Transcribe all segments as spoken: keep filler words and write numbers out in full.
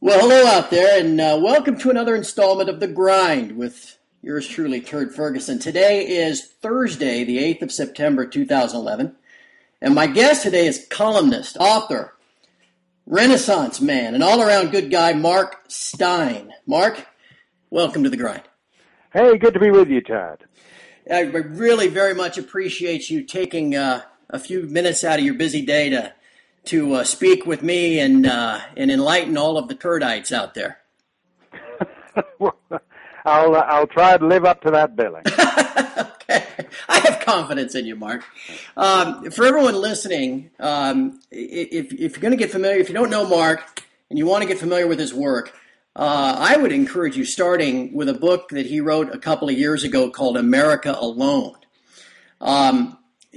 Well, hello out there, and uh, welcome to another installment of The Grind with yours truly, Turd Ferguson. Today is Thursday, the eighth of September, two thousand eleven, and my guest today is columnist, author, Renaissance man, and all-around good guy, Mark Steyn. Mark, welcome to The Grind. Hey, good to be with you, Todd. I really very much appreciate you taking uh, a few minutes out of your busy day to to uh, speak with me and uh, and enlighten all of the turdites out there. Well, I'll uh, I'll try to live up to that billing. Okay, I have confidence in you, Mark. Um, for everyone listening, um, if if you're going to get familiar, if you don't know Mark and you want to get familiar with his work, uh, I would encourage you starting with a book that he wrote a couple of years ago called America Alone. Um,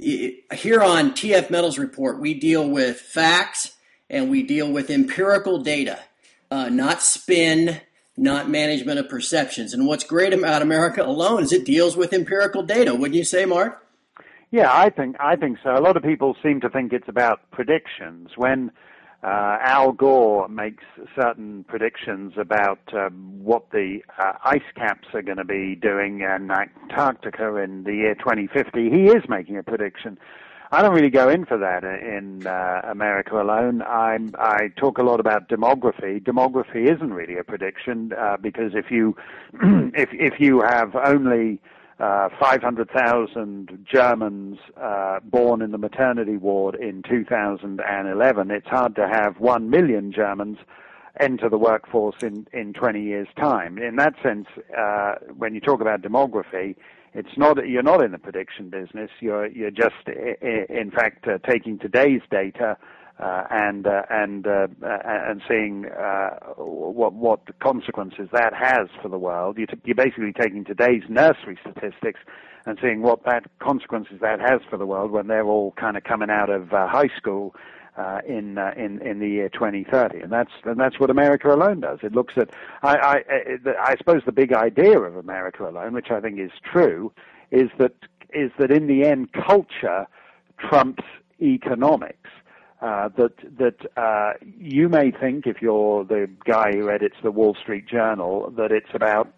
Here on T F Metals Report, we deal with facts and we deal with empirical data, uh, not spin, not management of perceptions. And what's great about America Alone is it deals with empirical data. Wouldn't you say, Mark? Yeah, I think I think so. A lot of people seem to think it's about predictions. When uh, Al Gore makes certain predictions about um, what the uh, ice caps are going to be doing in Antarctica in the year twenty fifty, he is making a prediction. I don't really go in for that in uh, America Alone. I'm, I talk a lot about demography. Demography isn't really a prediction uh, because if you if if you have only Uh, five hundred thousand Germans uh, born in the maternity ward in two thousand eleven, it's hard to have one million Germans enter the workforce in, in twenty years' time. In that sense, uh, when you talk about demography, it's not you're not in the prediction business. You're you're just, in fact, uh, taking today's data Uh, and uh, and uh, uh, and seeing uh, what what consequences that has for the world. You're, t- you're basically taking today's nursery statistics and seeing what that consequences that has for the world when they're all kind of coming out of uh, high school uh, in uh, in in the year twenty thirty. And that's and that's what America Alone does. It looks at I I, I suppose the big idea of America Alone, which I think is true, is that is that in the end culture trumps economics. Uh, that that uh, you may think, if you're the guy who edits the Wall Street Journal, that it's about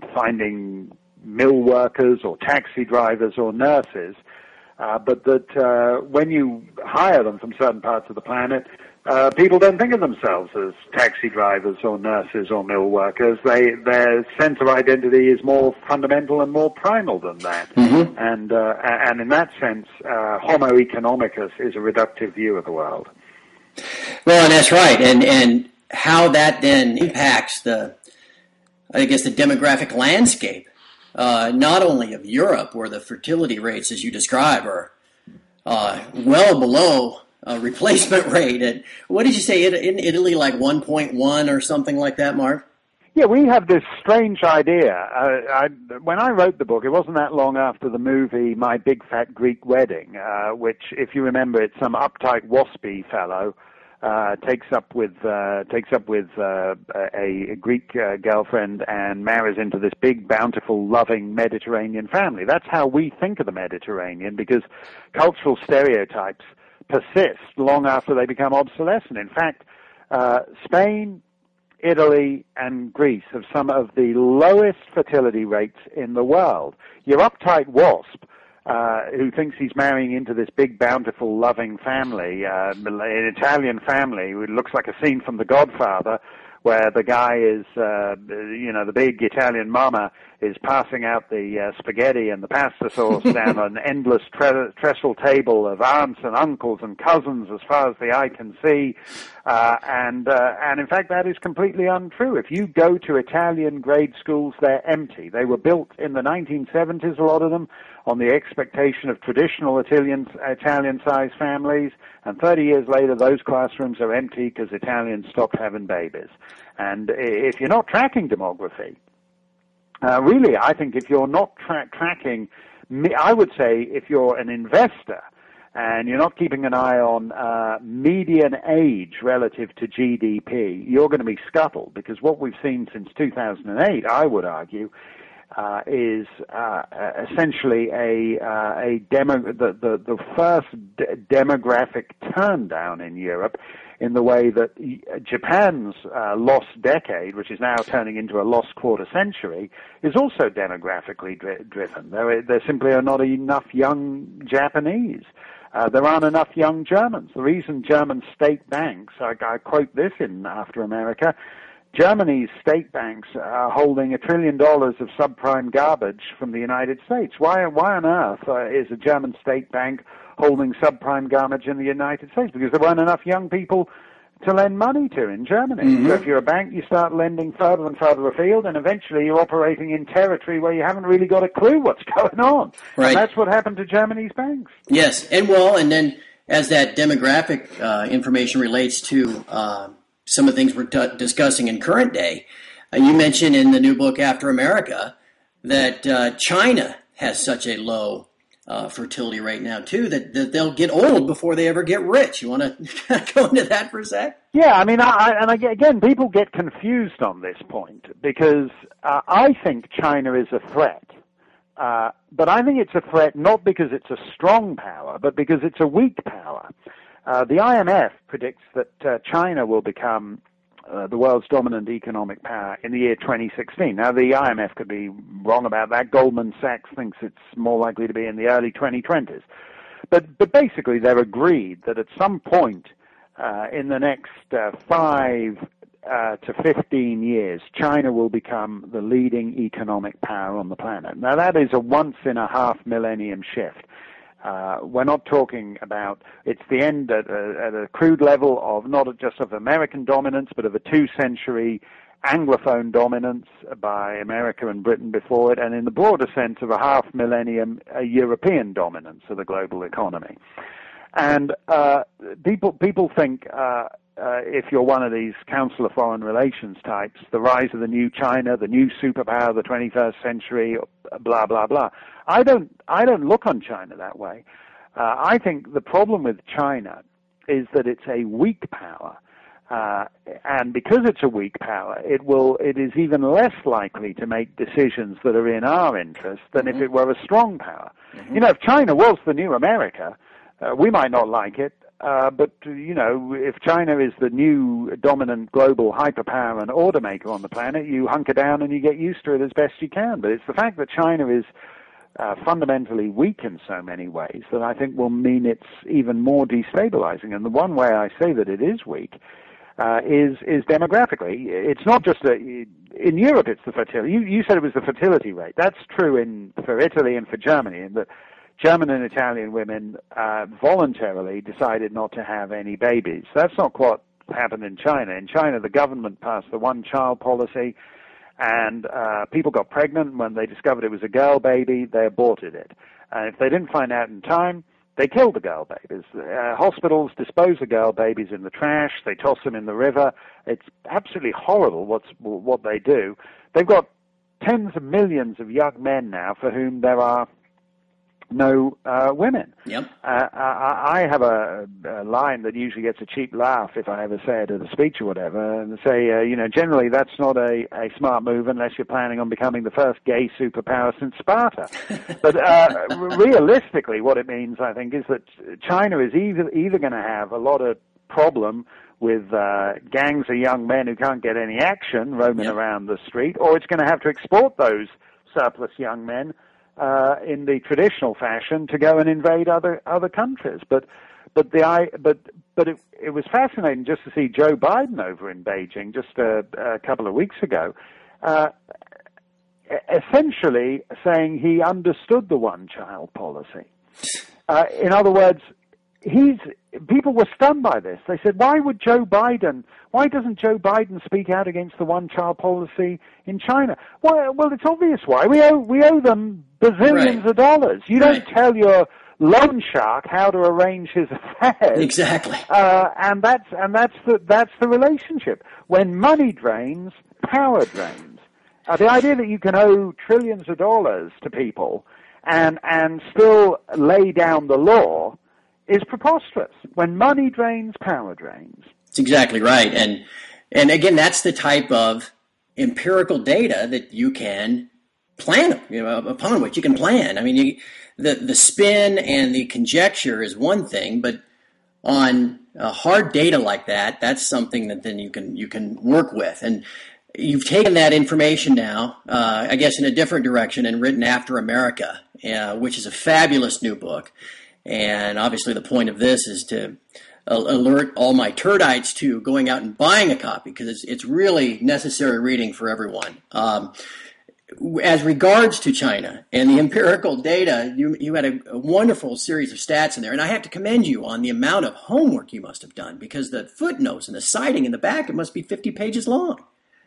finding mill workers or taxi drivers or nurses, uh, but that uh, when you hire them from certain parts of the planet, uh, people don't think of themselves as taxi drivers or nurses or mill workers. They their sense of identity is more fundamental and more primal than that. Mm-hmm. And uh, and in that sense, uh, Homo economicus is a reductive view of the world. Well, and that's right. And and how that then impacts the, I guess, the demographic landscape, uh, not only of Europe, where the fertility rates, as you describe, are uh, well below Uh, replacement rate. And what did you say, in, in Italy, like one point one or something like that, Mark? Yeah, we have this strange idea. Uh, I, when I wrote the book, it wasn't that long after the movie My Big Fat Greek Wedding, uh, which, if you remember, it's some uptight waspy fellow uh, takes up with uh, takes up with uh, a, a Greek uh, girlfriend and marries into this big, bountiful, loving Mediterranean family. That's how we think of the Mediterranean, because cultural stereotypes persist long after they become obsolescent. In fact, uh, Spain, Italy, and Greece have some of the lowest fertility rates in the world. Your uptight wasp, uh, who thinks he's marrying into this big, bountiful, loving family, uh, an Italian family, who looks like a scene from The Godfather, where the guy is, uh, you know, the big Italian mama is passing out the uh, spaghetti and the pasta sauce down an endless tre- trestle table of aunts and uncles and cousins as far as the eye can see. Uh, and, uh, and in fact, that is completely untrue. If you go to Italian grade schools, they're empty. They were built in the nineteen seventies, a lot of them, on the expectation of traditional Italian, Italian-sized families. And thirty years later, those classrooms are empty because Italians stopped having babies. And if you're not tracking demography, Uh, really, I think if you're not tra- tracking, I would say if you're an investor and you're not keeping an eye on uh, median age relative to G D P, you're going to be scuttled, because what we've seen since two thousand eight, I would argue, uh, is uh, essentially a uh, a demo the the, the first d- demographic turndown in Europe in the way that Japan's uh, lost decade, which is now turning into a lost quarter century, is also demographically dri- driven. There, there simply are not enough young Japanese. Uh, there aren't enough young Germans. The reason German state banks, I, I quote this in After America, Germany's state banks are holding a trillion dollars of subprime garbage from the United States. Why, why on earth uh, is a German state bank holding subprime garbage in the United States? Because there weren't enough young people to lend money to in Germany. Mm-hmm. So if you're a bank, you start lending further and further afield, and eventually you're operating in territory where you haven't really got a clue what's going on. Right. And that's what happened to Germany's banks. Yes, and well, and then as that demographic uh, information relates to uh, some of the things we're t- discussing in current day, uh, you mentioned in the new book After America that uh, China has such a low uh, fertility rate now too that, that they'll get old before they ever get rich. You want to go into that for a sec? Yeah, I mean, I, and again, people get confused on this point because uh, I think China is a threat. Uh, but I think it's a threat not because it's a strong power, but because it's a weak power. Uh, the I M F predicts that uh, China will become uh, the world's dominant economic power in the year twenty sixteen. Now, the I M F could be wrong about that. Goldman Sachs thinks it's more likely to be in the early twenty twenties. But, but basically, they're agreed that at some point uh, in the next uh, five uh, to fifteen years, China will become the leading economic power on the planet. Now, that is a once-in-a-half millennium shift. Uh, we're not talking about, it's the end at a, at a crude level of not just of American dominance, but of a two-century Anglophone dominance by America and Britain before it, and in the broader sense of a half-millennium a European dominance of the global economy. And uh, people people think uh, uh, if you're one of these Council of Foreign Relations types, the rise of the new China, the new superpower of the twenty-first century, blah, blah, blah. I don't, I don't look on China that way. Uh, I think the problem with China is that it's a weak power. Uh, and because it's a weak power, it will, it is even less likely to make decisions that are in our interest than mm-hmm. if it were a strong power. Mm-hmm. You know, if China was the new America, uh, we might not like it, uh, but, you know, if China is the new dominant global hyperpower and order maker on the planet, you hunker down and you get used to it as best you can. But it's the fact that China is uh, fundamentally weak in so many ways that I think will mean it's even more destabilizing. And the one way I say that it is weak Uh, is is demographically. It's not just a, in Europe. It's the fertility. You, you said it was the fertility rate. That's true in for Italy and for Germany. And that German and Italian women uh, voluntarily decided not to have any babies. That's not what happened in China. In China, the government passed the one-child policy, and uh, people got pregnant. When they discovered it was a girl baby, they aborted it. And if they didn't find out in time, they kill the girl babies. Uh, hospitals dispose of girl babies in the trash. They toss them in the river. It's absolutely horrible what's, what they do. They've got tens of millions of young men now for whom there are no uh, women. Yep. Uh, I, I have a, a line that usually gets a cheap laugh if I ever say it at a speech or whatever, and say, uh, you know, generally that's not a, a smart move unless you're planning on becoming the first gay superpower since Sparta. But uh, realistically, what it means, I think, is that China is either, either going to have a lot of problem with uh, gangs of young men who can't get any action roaming yep. around the street, or it's going to have to export those surplus young men Uh, in the traditional fashion to go and invade other other countries. But but the I but but it it was fascinating just to see Joe Biden over in Beijing just a, a couple of weeks ago, uh, essentially saying he understood the one-child policy. Uh, in other words, he's people were stunned by this. They said, why would Joe Biden, why doesn't Joe Biden speak out against the one-child policy in China? Well, well, it's obvious why. We owe, we owe them bazillions right. of dollars. You right. don't tell your loan shark how to arrange his affairs. Exactly. Uh, and that's, and that's the, that's the relationship. When money drains, power drains. Uh, the idea that you can owe trillions of dollars to people and, and still lay down the law is preposterous. When money drains, power drains. That's exactly right. And and again, that's the type of empirical data that you can plan, you know, upon which you can plan. I mean, you, the, the spin and the conjecture is one thing, but on uh, hard data like that, that's something that then you can you can work with. And you've taken that information now, uh, I guess, in a different direction and written After America, uh, which is a fabulous new book. And obviously the point of this is to uh, alert all my turdites to going out and buying a copy, because it's, it's really necessary reading for everyone. Um, as regards to China and the empirical data, you, you had a, a wonderful series of stats in there. And I have to commend you on the amount of homework you must have done, because the footnotes and the citing in the back, it must be fifty pages long.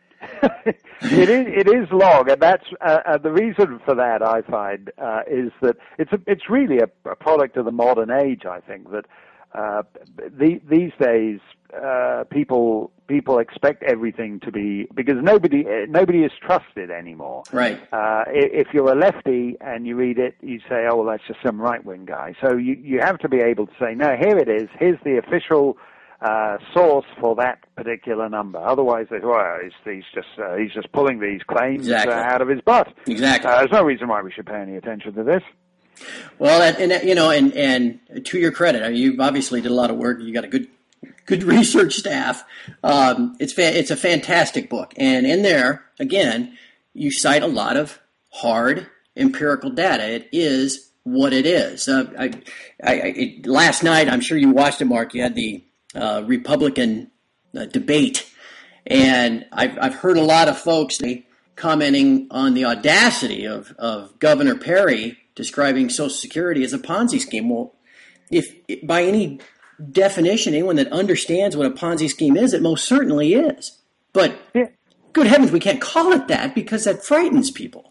it is it is long, and that's uh, uh, the reason for that. I find uh, is that it's a, it's really a, a product of the modern age. I think that uh, the, these days uh, people people expect everything to be, because nobody nobody is trusted anymore. Right. Uh, if you're a lefty and you read it, you say, "Oh, well, that's just some right wing guy." So you you have to be able to say, "No, here it is. Here's the official Uh, source for that particular number." Otherwise, they well, he's, he's just uh, he's just pulling these claims exactly. uh, out of his butt. Exactly. Uh, there's no reason why we should pay any attention to this. Well, and, and you know, and and to your credit, I mean, you've obviously did a lot of work. You got a good good research staff. Um, it's fa- it's a fantastic book, and in there, again, you cite a lot of hard empirical data. It is what it is. Uh, I, I, I, last night, I'm sure you watched it, Mark. You had the Uh, Republican uh, debate, and I've, I've heard a lot of folks commenting on the audacity of, of Governor Perry describing Social Security as a Ponzi scheme. Well, if by any definition, anyone that understands what a Ponzi scheme is, it most certainly is. But yeah. Good heavens, we can't call it that, because that frightens people.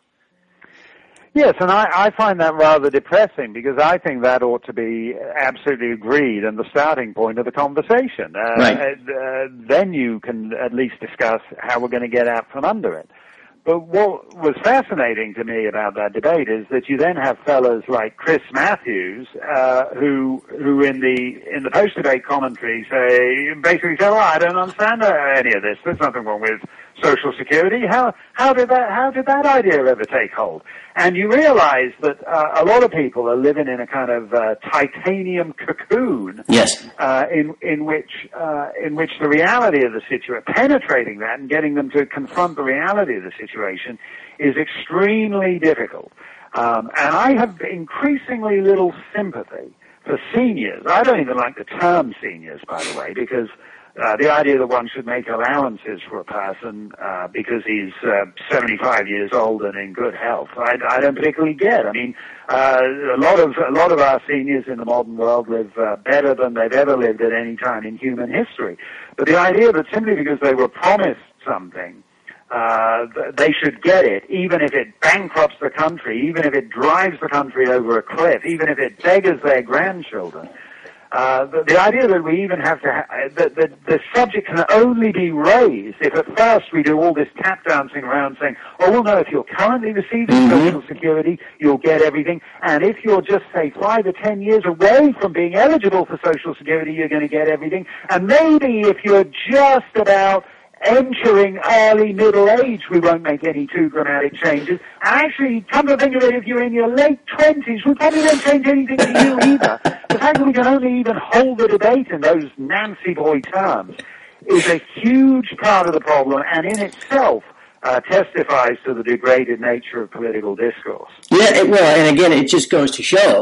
Yes, and I, I find that rather depressing, because I think that ought to be absolutely agreed and the starting point of the conversation. Uh, right. uh, then you can at least discuss how we're going to get out from under it. But what was fascinating to me about that debate is that you then have fellas like Chris Matthews, uh, who who in the in the post-debate commentary say basically say, "Well, I don't understand any of this. There's nothing wrong with Social Security. How how did that how did that idea ever take hold?" And you realize that uh, a lot of people are living in a kind of uh, titanium cocoon, yes, uh, in in which uh, in which the reality of the situation, penetrating that and getting them to confront the reality of the situation, is extremely difficult. Um, and I have increasingly little sympathy for seniors. I don't even like the term seniors, by the way, because Uh, the idea that one should make allowances for a person uh, because he's uh, seventy-five years old and in good health, I, I don't particularly get. I mean, uh, a lot of a lot of our seniors in the modern world live uh, better than they've ever lived at any time in human history. But the idea that simply because they were promised something, uh, they should get it, even if it bankrupts the country, even if it drives the country over a cliff, even if it beggars their grandchildren. Uh, the, the idea that we even have to, ha- that the, the subject can only be raised if at first we do all this tap dancing around saying, "Oh, well, no, if you're currently receiving mm-hmm. Social Security, you'll get everything. And if you're just, say, five or ten years away from being eligible for Social Security, you're going to get everything. And maybe if you're just about entering early middle age, we won't make any too dramatic changes. And actually, come to think of it, if you're in your late twenties, we probably won't change anything to you either." The fact that we can only even hold the debate in those Nancy boy terms is a huge part of the problem, and in itself uh, testifies to the degraded nature of political discourse. Yeah, it, well, and again, it just goes to show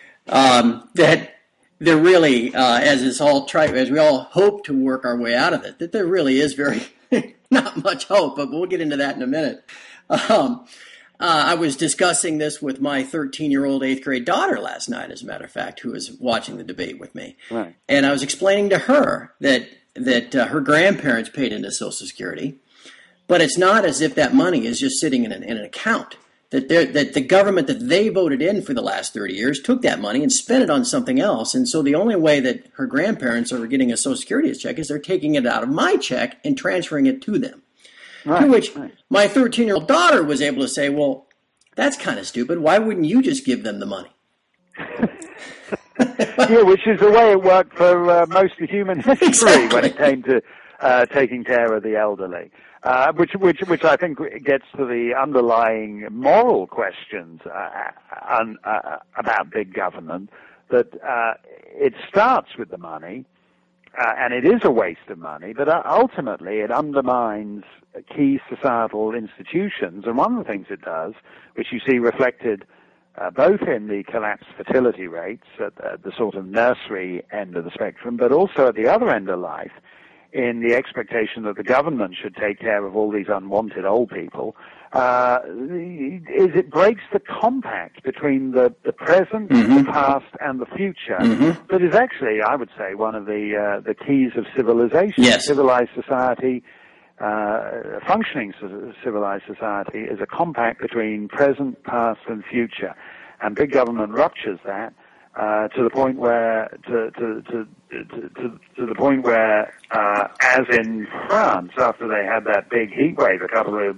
um, that there really, uh, as it's all try, as we all hope to work our way out of it, that there really is very not much hope. But we'll get into that in a minute. Um, uh, I was discussing this with my thirteen-year-old eighth grade daughter last night, as a matter of fact, who was watching the debate with me, right. And I was explaining to her that that uh, her grandparents paid into Social Security, but it's not as if that money is just sitting in an, in an account. That, that the government that they voted in for the last thirty years took that money and spent it on something else. And so the only way that her grandparents are getting a Social Security check is they're taking it out of my check and transferring it to them. Right, to which right. my thirteen-year-old daughter was able to say, "Well, that's kind of stupid. Why wouldn't you just give them the money?" Yeah, which is the way it worked for uh, most of human history exactly. when it came to uh, taking care of the elderly. Uh, which, which, which I think gets to the underlying moral questions uh, un, uh, about big government that uh, it starts with the money, uh, and it is a waste of money, but uh, ultimately it undermines key societal institutions. And one of the things it does, which you see reflected uh, both in the collapsed fertility rates at the, the sort of nursery end of the spectrum, but also at the other end of life, in the expectation that the government should take care of all these unwanted old people, uh, is it breaks the compact between the, the present, mm-hmm. the past, and the future. Mm-hmm. That is actually, I would say, one of the uh, the keys of civilization. Yes. Civilized society, uh, functioning civilized society, is a compact between present, past, and future. And big government ruptures that. Uh, to the point where, to to to to, to, to the point where, uh, as in France, after they had that big heat wave a couple of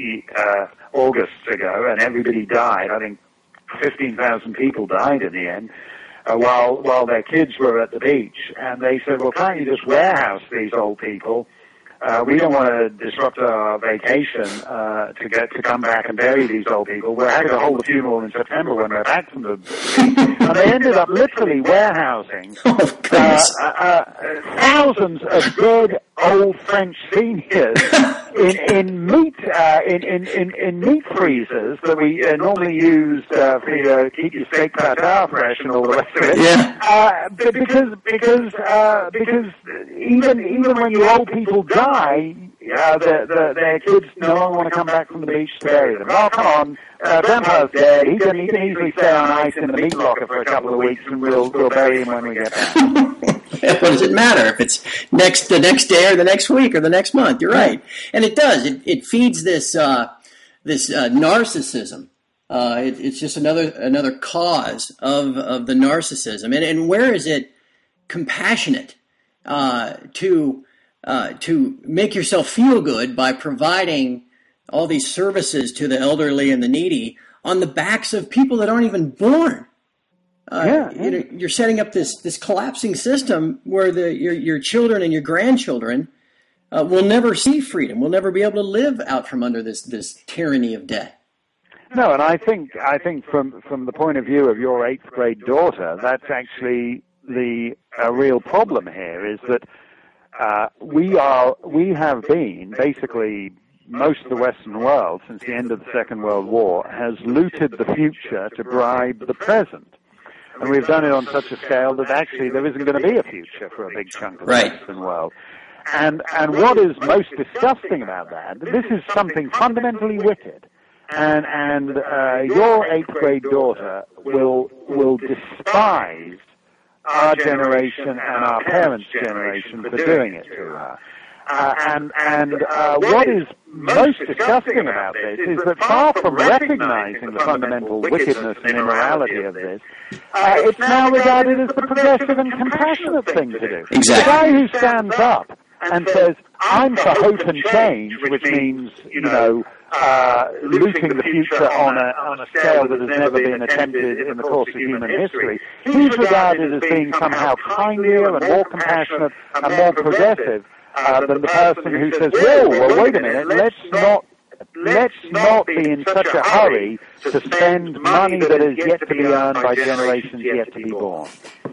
uh, Augusts ago, and everybody died. I think fifteen thousand people died in the end, uh, while while their kids were at the beach, and they said, "Well, can't you just warehouse these old people? Uh, we don't want to disrupt our vacation uh, to get to come back and bury these old people. We're happy to hold the funeral in September when we're back from the beach." And they ended up literally warehousing oh, uh, uh, uh, thousands of dead old French seniors in in meat uh, in, in, in, in meat freezers that we uh, normally used uh, for uh, keep your steak tartare fresh and all the rest of it. Yeah. Uh, because because uh, because even even when your old people die, uh, the, the, their kids no longer want to come back from the beach to bury them. Oh, come on, uh, Grandpa's dead. He can he can easily stay on ice in the meat locker for a couple of weeks, and we'll we'll bury him when we get back. What does it matter if it's next the next day or the next week or the next month? You're right, and it does. It it feeds this uh, this uh, narcissism. Uh, it, it's just another another cause of of the narcissism. And and where is it compassionate uh, to uh, to make yourself feel good by providing all these services to the elderly and the needy on the backs of people that aren't even born? Uh, yeah, yeah. You know, you're setting up this this collapsing system where the your your children and your grandchildren uh, will never see freedom. Will never be able to live out from under this this tyranny of debt. No, and I think I think from from the point of view of your eighth grade daughter, that's actually the a real problem here. Is that uh, we are we have been basically most of the Western world since the end of the Second World War has looted the future to bribe the present. And we've done it on such a scale that actually there isn't going to be a future for a big chunk of the right. Western world. And and what is most disgusting about that, this is something fundamentally wicked. And and uh, your eighth grade daughter will will despise our generation and our parents' generation for doing it to her. Uh, and and uh, what is most disgusting about this is that far from recognizing the fundamental wickedness and immorality of this, uh, it's now regarded as the progressive and compassionate thing to do. Exactly. The guy who stands up and says, "I'm for hope and change," which means, you know, uh, looting the future on a on a scale that has never been attempted in the course of human history, he's regarded as being somehow kinder and more compassionate and more progressive Uh, than the person who says, "Whoa, well, wait a minute, let's not, let's not be in such a hurry to spend money that is yet to be earned by generations yet to be born."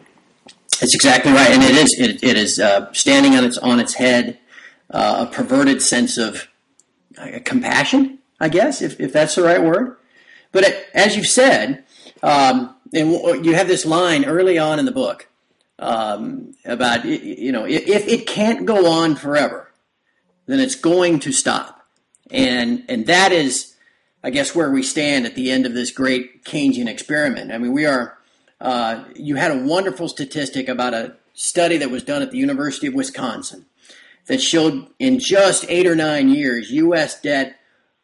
That's exactly right, and it is it, it is uh, standing on its on its head, uh, a perverted sense of uh, compassion, I guess, if if that's the right word. But it, as you've said, um, and you have this line early on in the book. Um, about, you know, if it can't go on forever, then it's going to stop. And and that is, I guess, where we stand at the end of this great Keynesian experiment. I mean, we are, uh, you had a wonderful statistic about a study that was done at the University of Wisconsin that showed in just eight or nine years, U S debt,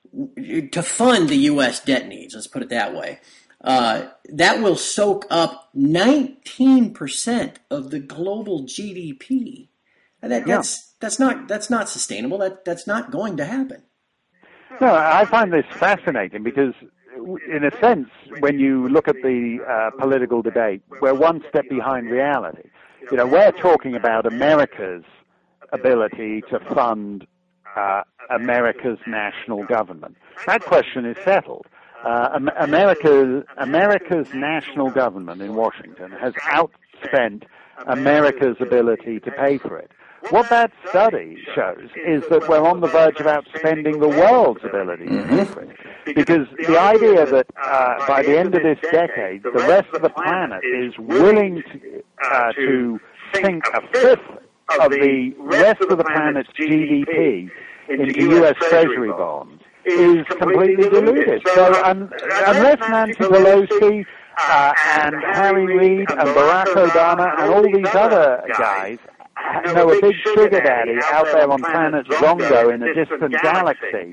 to fund the U S debt needs, let's put it that way, Uh, that will soak up nineteen percent of the global G D P. And that, yeah. that's that's not that's not sustainable. That that's not going to happen. No, I find this fascinating because, in a sense, when you look at the uh, political debate, we're one step behind reality. You know, we're talking about America's ability to fund uh, America's national government. That question is settled. uh, America, America's national government in Washington has outspent America's ability to pay for it. What that study shows is that we're on the verge of outspending the world's ability to pay for it. Because the idea that uh, by the end of this decade, the rest of the planet is willing to, uh, to sink a fifth of the rest of the planet's G D P into U S Treasury bonds is completely deluded. So um, unless Nancy Pelosi uh, and Harry Reid and Barack Obama and all these other guys know a big sugar daddy out there on planet Zongo in a distant galaxy,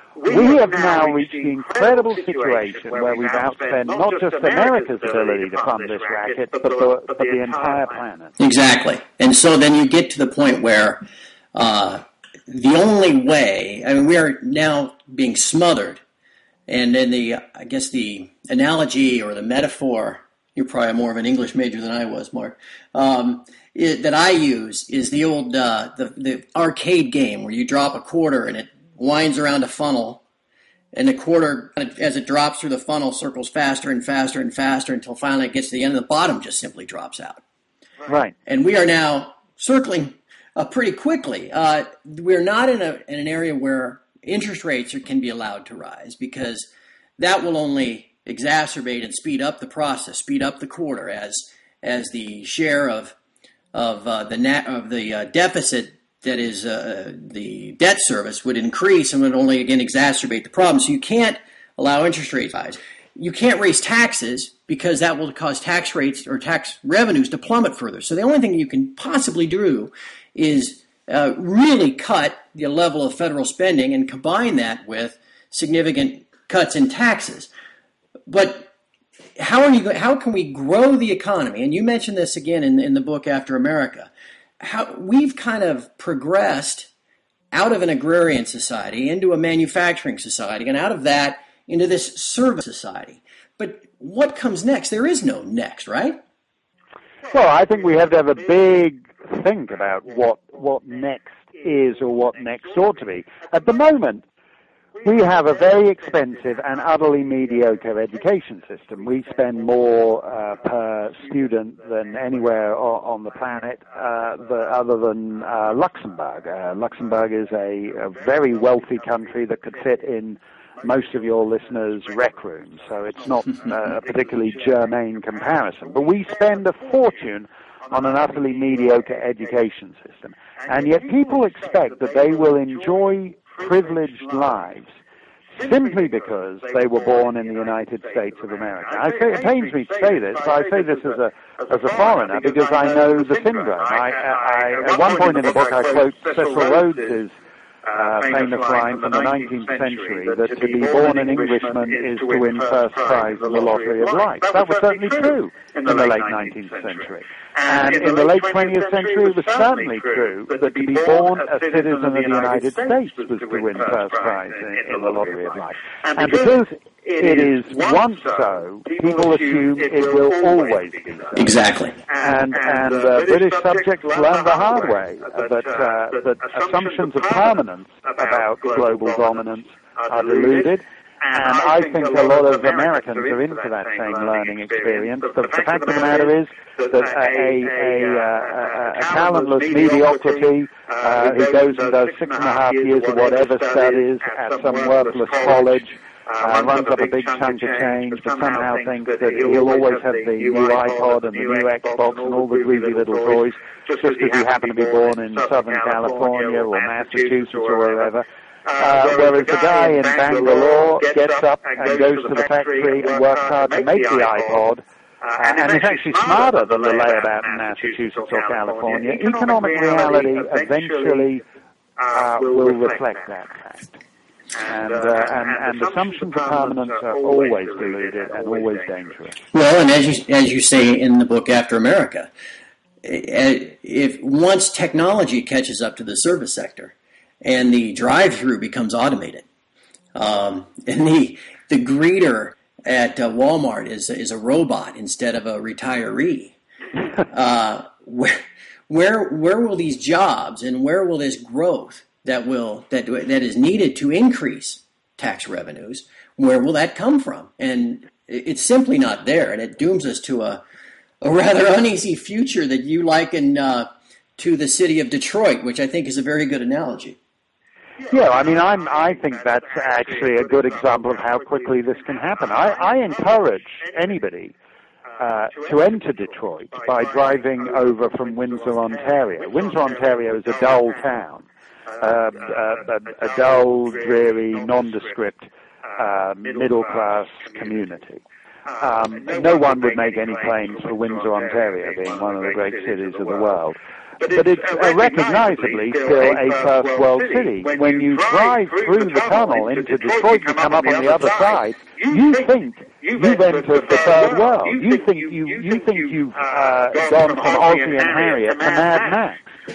we have now reached the incredible situation where we've outspent not just America's ability to fund this racket, but the, but the entire planet. Exactly. And so then you get to the point where uh, the only way, I mean, we are now being smothered. And then the, I guess the analogy or the metaphor, you're probably more of an English major than I was, Mark, um, it, that I use is the old, uh, the, the arcade game where you drop a quarter and it winds around a funnel, and the quarter, as it drops through the funnel, circles faster and faster and faster until finally it gets to the end, and the bottom just simply drops out. Right. And we are now circling uh, pretty quickly. Uh, we're not in, a, in an area where interest rates are, can be allowed to rise, because that will only exacerbate and speed up the process, speed up the quarter as as the share of of uh, the net of the uh, deficit that is uh, the debt service would increase and would only again exacerbate the problem. So you can't allow interest rates to rise. You can't raise taxes because that will cause tax rates or tax revenues to plummet further. So the only thing you can possibly do is uh, really cut the level of federal spending and combine that with significant cuts in taxes. But how are you? How can we grow the economy? And you mentioned this again in, in the book After America. How we've kind of progressed out of an agrarian society into a manufacturing society, and out of that into this service society. But what comes next? There is no next, right? Well, I think we have to have a big think about what what next is or what next ought to be. At the moment, we have a very expensive and utterly mediocre education system. We spend more uh, per student than anywhere o- on the planet, uh, the, other than uh, Luxembourg. Uh, Luxembourg is a, a very wealthy country that could fit in most of your listeners' rec rooms, so it's not uh, a particularly germane comparison. But we spend a fortune on an utterly mediocre education system, and yet people expect that they will enjoy privileged lives simply because they were born in the United States of America. I say, it pains me to say this, but I say this as a as a foreigner because I know the syndrome. I, I, at one point in the book, I quote Cecil Rhodes's uh, famous line from the nineteenth century that to be born an Englishman is to win first prize in the lottery of life. That was certainly true in the late nineteenth century. And in the late twentieth century, it was certainly true that to be born a citizen of the United States was to win first prize in, in the lottery of life. And because it is once so, people assume it will always be so. Exactly. And, and uh, British subjects learned the hard way that, uh, that assumptions of permanence about global dominance are deluded. And I think a lot of Americans are into that same learning experience. The, the fact of the matter is that a, a, a, a talentless mediocrity uh, who goes and does six and a half years of whatever studies at some worthless college, uh, runs up a big chunk of change, but somehow thinks that he'll always have the new iPod and the new Xbox and all the greasy little toys, just because he happened to be born in Southern California or Massachusetts or wherever. Uh, whereas the guy in Bangalore gets up and goes to the factory and works hard to make the iPod, uh, and is actually smarter than the layabout in Massachusetts or California. Economic reality eventually uh, will reflect that fact. And, uh, and, and assumptions of permanence are always deluded and always dangerous. Well, and as you, as you say in the book After America, if once technology catches up to the service sector, and the drive-through becomes automated, um, and the the greeter at uh, Walmart is is a robot instead of a retiree. Uh, where where where will these jobs and where will this growth that will that that is needed to increase tax revenues? where will that come from? And it's simply not there, and it dooms us to a, a rather uneasy future that you liken uh, to the city of Detroit, which I think is a very good analogy. Yeah, I mean, I'm, I think that's actually a good example of how quickly this can happen. I, I encourage anybody uh, to enter Detroit by driving over from Windsor, Ontario. Windsor, Ontario is a dull town, uh, a, a, a dull, dreary, nondescript, uh, middle-class community. Um, no one would make any claims for Windsor, Ontario being one of the great cities of the world. But it's uh, recognizably still a first world city. When you drive through the tunnel into Detroit and come up on the other side, you think you've entered the third world. You think, you, you think you've uh, gone from Ozzie and Harriet to Mad Max.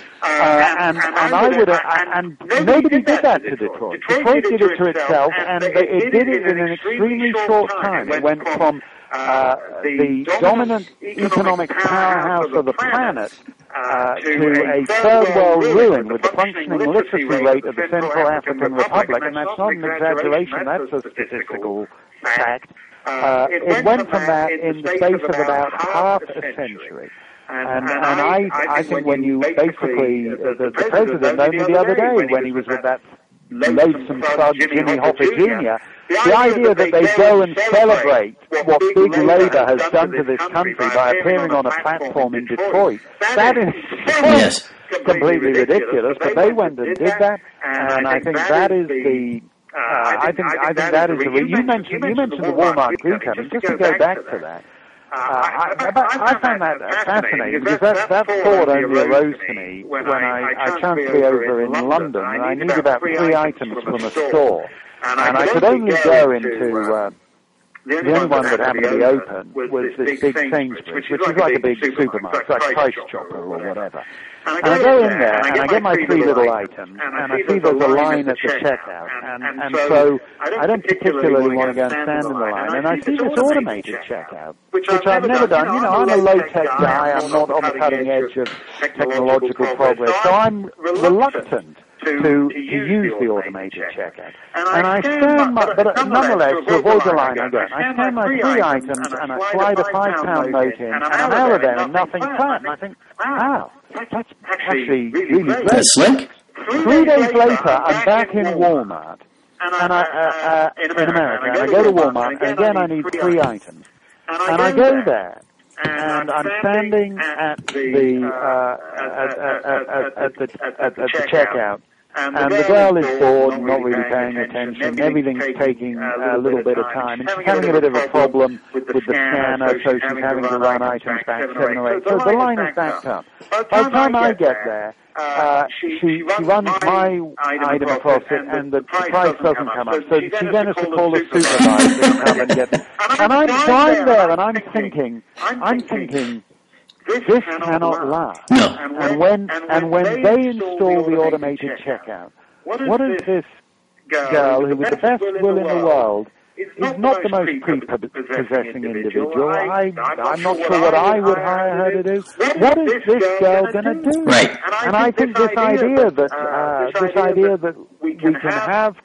Uh, and, and I would, uh, and nobody did that to Detroit. Detroit did it to itself, and they, it did it in an extremely short time. It went from uh, the dominant economic powerhouse of the planet uh, to a third world ruin with the functioning literacy rate of the Central African Republic, and that's not an exaggeration, that's a statistical fact. Uh, it went from that in the space of about half a century. And, and I, I think when you basically, uh, the, the president only the other day when he was with that loathsome thug Jimmy Hoffa Junior, the idea that they go and celebrate what big Labour has done to this country by appearing on a platform in Detroit, that is yes. completely ridiculous, but they went and did that, and I think that is the, uh, I think, I think that is the, you mentioned, you mentioned the Walmart glue company, just to go back to that. Uh, I, I, I found that fascinating because that, that thought only arose to me when I, I chanced to be over in London and I needed about three items from a store. And I could only go into, uh, the only one that happened to be open was this big Sainsbury's, which is like a big supermarket, it's like Price Chopper or whatever. And I go in there, and I get my three little items, and I see there's a line at the checkout, and, and so I don't particularly want to go and stand in the line, and I see this automated checkout, which I've never done. You know, I'm a low-tech guy, I'm not on the cutting edge of technological progress, so I'm reluctant to, to use the automated checkout. And I scan my, but nonetheless, to avoid the line I get, I scan my three items, and I slide a five-pound note in, and I'm out of there, and nothing's flat, and I think, wow. That's actually really great. That's slick. Three days later, I'm back in Walmart, and I, uh, uh, in America, and I go to Walmart, and again I need three items. And I go there, and I'm standing at the, uh, at, at, at, at, the, at, at the checkout, and the girl is bored, not really paying attention, everything's taking a little bit of time, and she's having a bit of a problem with the scanner, so she's having to run items back seven or eight. So the line is backed up. By the time I get there, uh, she, she runs my item across it, and the price doesn't come up. So she then has to call a supervisor to come and get it. And I'm lying there, and I'm thinking, I'm thinking, this cannot last. No. And when and when they install the automated checkout, what is this girl who, with the best will in the world, is not the most prepossessing individual? I, I'm not sure what I would hire her to do. What is this girl going to do? Right. And I think this idea that uh, this idea that we can have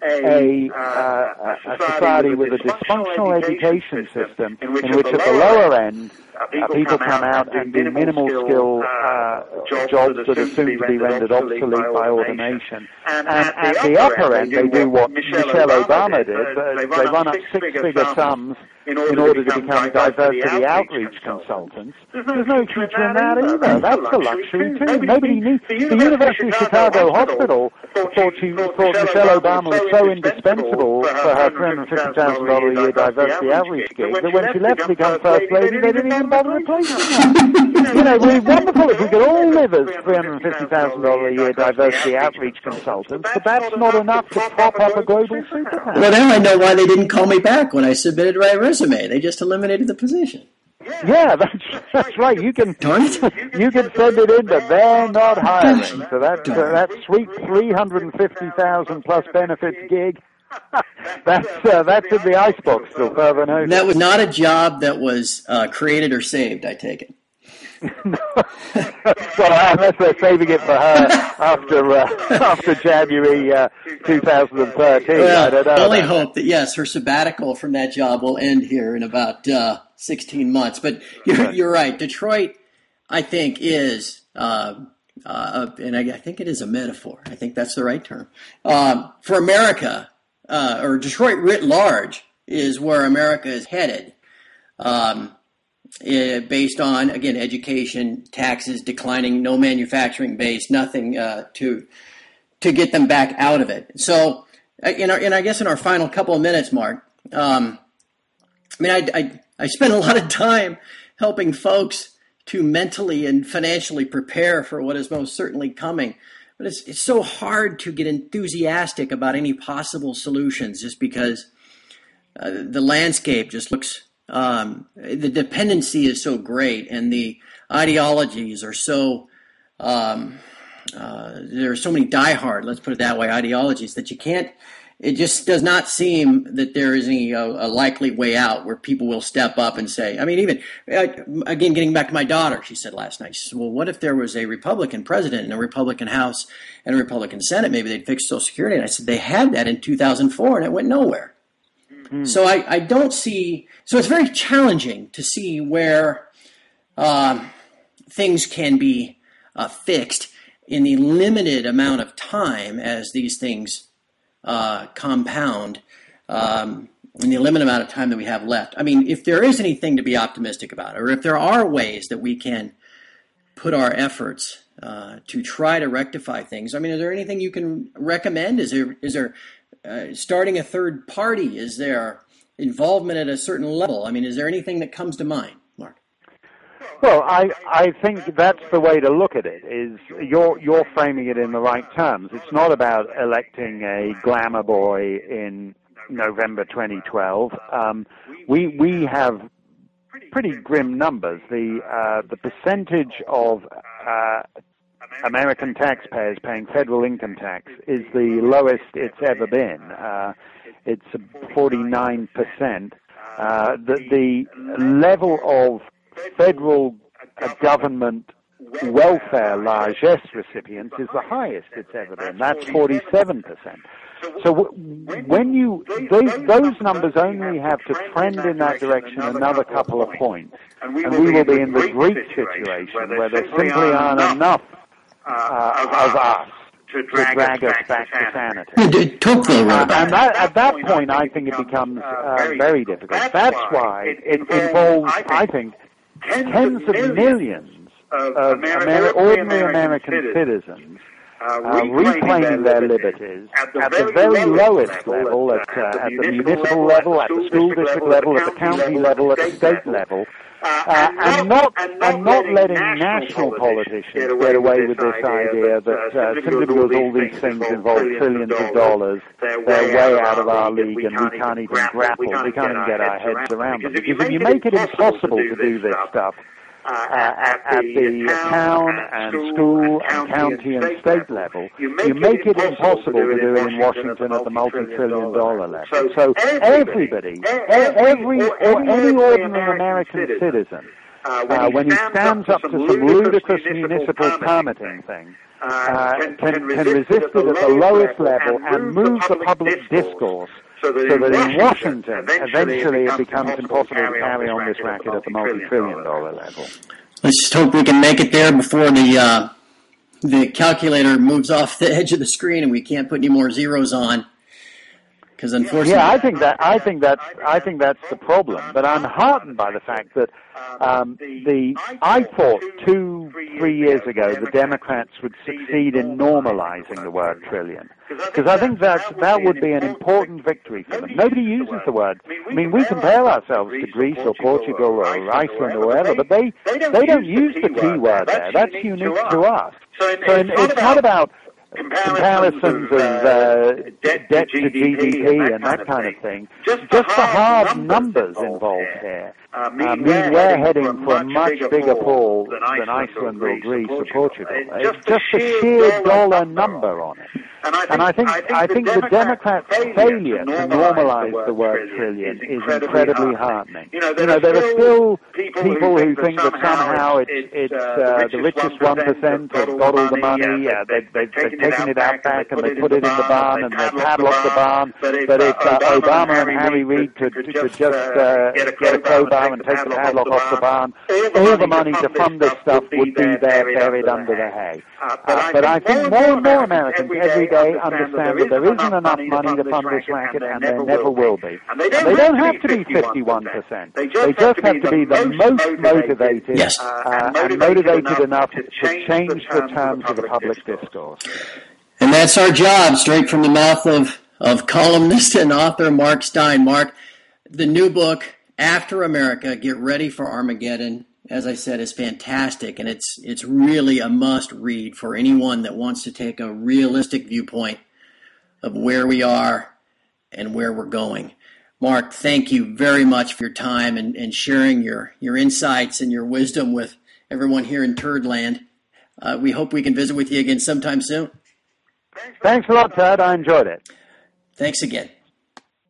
a, uh, a society with a dysfunctional education system in which at the lower end uh, people come out and do minimal skill uh, jobs that are soon to be rendered obsolete by automation. And at the upper end they do what Michelle Obama did. They run up six-figure sums in order to become diversity outreach consultants. There's no future in that either. That's a luxury too. Nobody needs. The University of Chicago Hospital thought she thought Michelle Obama was so indispensable for her three hundred fifty thousand dollars a year diversity outreach gig that when she left to become first lady, they didn't even bother replacing her. You know, it would be wonderful if we could all live as three hundred fifty thousand dollars a year diversity outreach consultants, but that's not enough to prop up a global superpower. Well, now I know why they didn't call me back when I submitted my resume. They just eliminated the position. Yeah, that's that's right. You can you can send it in, but they're not hiring. So that uh, that sweet three hundred fifty thousand plus benefits gig, that's uh, that's in the icebox till further notice. That was not a job that was uh, created or saved, I take it. Well, unless they're saving it for her after uh, after January uh, two thousand thirteen. Well, I don't know. I only hope that, yes, her sabbatical from that job will end here in about uh, sixteen months. But you're, you're right. Detroit, I think, is, uh, uh, and I, I think it is a metaphor. I think that's the right term. Um, for America, uh, or Detroit writ large, is where America is headed. Um, Uh, based on, again, education, taxes declining, no manufacturing base, nothing uh, to to get them back out of it. So, in our, and I guess in our final couple of minutes, Mark, um, I mean, I, I, I spend a lot of time helping folks to mentally and financially prepare for what is most certainly coming. But it's, it's so hard to get enthusiastic about any possible solutions just because uh, the landscape just looks... Um, the dependency is so great, and the ideologies are so um, uh, there are so many diehard, let's put it that way, ideologies that you can't. It just does not seem that there is any uh, a likely way out where people will step up and say. I mean, even uh, again, getting back to my daughter, she said last night. She said, "Well, what if there was a Republican president and a Republican House and a Republican Senate? Maybe they'd fix Social Security." And I said, "They had that in two thousand four, and it went nowhere." Mm. So I, I don't see. So it's very challenging to see where um, things can be uh, fixed in the limited amount of time as these things uh, compound, um, in the limited amount of time that we have left. I mean, if there is anything to be optimistic about, or if there are ways that we can put our efforts uh, to try to rectify things, I mean, is there anything you can recommend? Is there is there uh, starting a third party? Is there involvement at a certain level? I mean, is there anything that comes to mind, Mark? Well, I, I think that's the way to look at it, is you're, you're framing it in the right terms. It's not about electing a glamour boy in November twenty twelve. Um, we, we have pretty grim numbers. The, uh, the percentage of uh, American taxpayers paying federal income tax is the lowest it's ever been. Uh, It's forty-nine percent. Uh, the, the level of federal uh, government welfare largesse recipients is the highest it's ever been. That's forty-seven percent. So w- when you, those, those numbers only have to trend in that direction another couple of points, and we will be in the Greek situation where there simply aren't enough uh, of us to drag, to drag us back to sanity. Uh, and that, at that point, I think it becomes uh, very difficult. That's why it involves, I think, tens of millions of Ameri- ordinary American citizens uh, reclaiming their liberties at the very lowest level, at, uh, at the municipal level, at the school district level, at the county level, at the state level. Uh, and not and not letting national politicians get away with this idea that uh, simply because all these things involve trillions of dollars, they're way out of our league and we can't even grapple, we can't even get our heads around them. Because if you make it impossible to do this stuff uh, at, at the town and school and county and state level, you make it impossible to do it in Washington at the multi-trillion dollar level. So everybody, every or any ordinary American citizen, uh, when he stands up to some ludicrous municipal permitting thing, uh, can, can resist it at the lowest level and move the public discourse so that in Washington, eventually it becomes impossible to carry on this racket at the multi-trillion dollar level. Let's just hope we can make it there before the uh, the calculator moves off the edge of the screen and we can't put any more zeros on. Because unfortunately, yeah, I think that I think that's I think that's the problem. But I'm heartened by the fact that um, the I thought two three years ago the Democrats would succeed in normalizing the word trillion, because I think that that would be an important victory for them. Nobody uses the word. I mean, we compare ourselves to Greece or Portugal or Iceland or wherever, but they they don't use the T word there. That's unique to us. So it's not about comparisons of uh, debt to G D P and that kind of thing. Just the hard numbers involved here uh, mean we're heading for a much bigger pool than Iceland or Greece or Portugal. It's just the sheer dollar number on it. And I think I think the Democrats' failure to normalize the word trillion is incredibly heartening. You know, there are still people who think that somehow it's it's uh, the richest one percent have got all the money. Uh, they, they've, they've taken it out back and they put it in the barn and they padlocked the barn. But if uh, Obama and Harry Reid could, could just uh, get a crowbar and take the padlock off the barn, all the money to fund this stuff would be there buried under the hay. Uh, but I think more and more Americans every day understand that there isn't enough money to fund this racket, and there never will be. And they don't have to be fifty-one percent. They just have to be the most motivated yes. uh, and motivated enough to change the terms of the public discourse. And that's our job, straight from the mouth of, of columnist and author Mark Steyn. Mark, the new book, After America, Get Ready for Armageddon, as I said, is fantastic, and it's it's really a must-read for anyone that wants to take a realistic viewpoint of where we are and where we're going. Mark, thank you very much for your time and, and sharing your, your insights and your wisdom with everyone here in Turdland. Uh, we hope we can visit with you again sometime soon. Thanks a lot, Ted. I enjoyed it. Thanks again.